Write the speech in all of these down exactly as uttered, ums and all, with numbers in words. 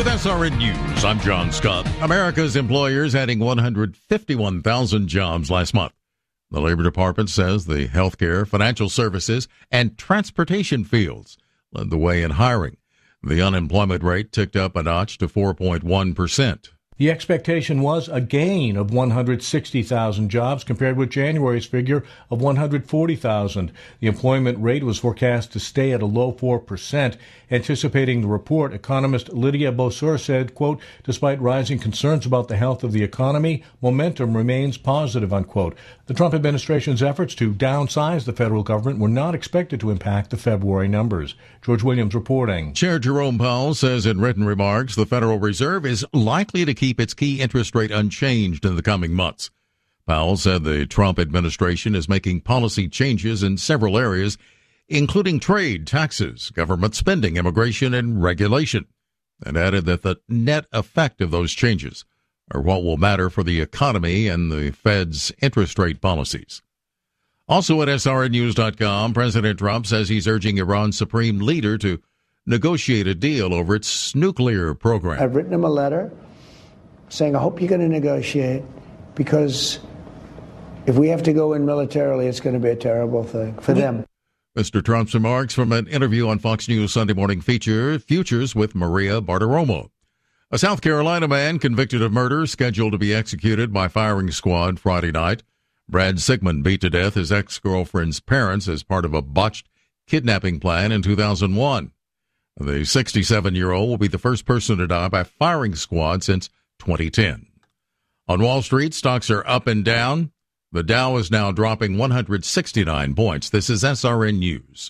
With S R N News, I'm John Scott. America's employers adding one hundred fifty-one thousand jobs last month. The Labor Department says the healthcare, financial services, and transportation fields led the way in hiring. The unemployment rate ticked up a notch to four point one percent. The expectation was a gain of one hundred sixty thousand jobs compared with January's figure of one hundred forty thousand. The employment rate was forecast to stay at a low four percent. Anticipating the report, economist Lydia Beausour said, quote, despite rising concerns about the health of the economy, momentum remains positive, unquote. The Trump administration's efforts to downsize the federal government were not expected to impact the February numbers. George Williams reporting. Chair Jerome Powell says in written remarks the Federal Reserve is likely to keep its key interest rate unchanged in the coming months. Powell said the Trump administration is making policy changes in several areas, including trade, taxes, government spending, immigration, and regulation, and added that the net effect of those changes are what will matter for the economy and the Fed's interest rate policies. Also at S R N news dot com, President Trump says he's urging Iran's supreme leader to negotiate a deal over its nuclear program. I've written him a letter saying, I hope you're going to negotiate, because if we have to go in militarily, it's going to be a terrible thing for them. Mister Trump's remarks from an interview on Fox News Sunday Morning feature Futures with Maria Bartiromo. A South Carolina man convicted of murder scheduled to be executed by firing squad Friday night. Brad Sigmund beat to death his ex-girlfriend's parents as part of a botched kidnapping plan in two thousand one. The sixty-seven-year-old will be the first person to die by firing squad since twenty ten. On Wall Street, stocks are up and down. The Dow is now dropping one hundred sixty-nine points. This is S R N News.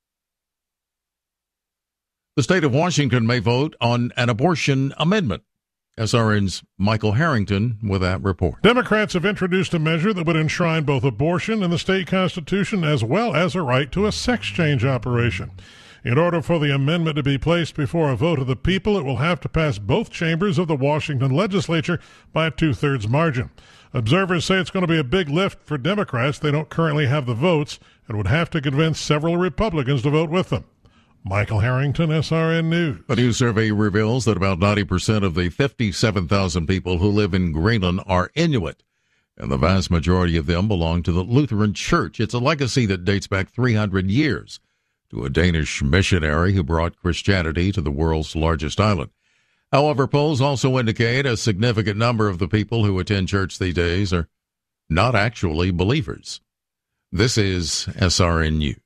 The state of Washington may vote on an abortion amendment. S R N's Michael Harrington with that report. Democrats have introduced a measure that would enshrine both abortion in the state constitution as well as a right to a sex change operation. In order for the amendment to be placed before a vote of the people, it will have to pass both chambers of the Washington legislature by a two-thirds margin. Observers say it's going to be a big lift for Democrats. They don't currently have the votes and would have to convince several Republicans to vote with them. Michael Harrington, S R N News. A new survey reveals that about ninety percent of the fifty-seven thousand people who live in Greenland are Inuit, and the vast majority of them belong to the Lutheran Church. It's a legacy that dates back three hundred years to a Danish missionary who brought Christianity to the world's largest island. However, polls also indicate a significant number of the people who attend church these days are not actually believers. This is S R N News.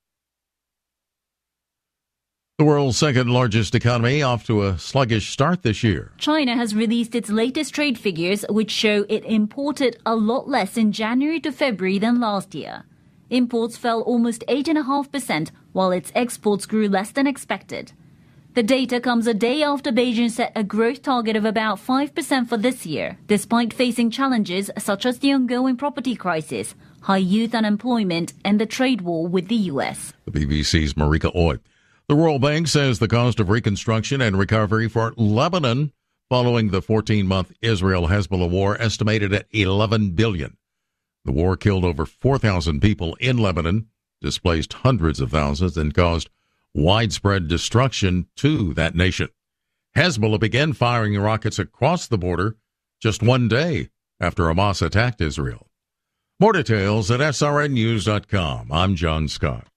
The world's second largest economy off to a sluggish start this year. China has released its latest trade figures, which show it imported a lot less in January to February than last year. Imports fell almost eight point five percent, while its exports grew less than expected. The data comes a day after Beijing set a growth target of about five percent for this year, despite facing challenges such as the ongoing property crisis, high youth unemployment, and the trade war with the U S. The B B C's Marika Oy. The World Bank says the cost of reconstruction and recovery for Lebanon following the fourteen-month Israel-Hezbollah war estimated at eleven billion dollars. The war killed over four thousand people in Lebanon, displaced hundreds of thousands, and caused widespread destruction to that nation. Hezbollah began firing rockets across the border just one day after Hamas attacked Israel. More details at S R N news dot com. I'm John Scott.